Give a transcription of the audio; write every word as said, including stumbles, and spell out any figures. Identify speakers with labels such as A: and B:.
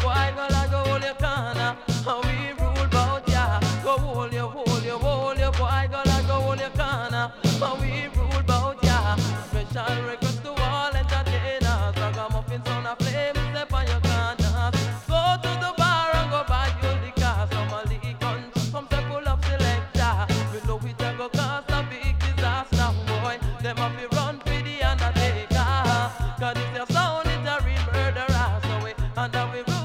A: boy, go like go hold your corner. And we rule bout ya. Go hold your, hold your, hold your boy, go like go hold your corner. And we rule bout ya. Special request to all entertainers. Ragamuffin sound a flame, step on your corners. Go to the bar and go buy you liquor. Some a leak on, some say pull up selector. We know it a go cause a big disaster, boy. Them a fi run for the undertaker. Cause if your sound is a real murderer, so we under we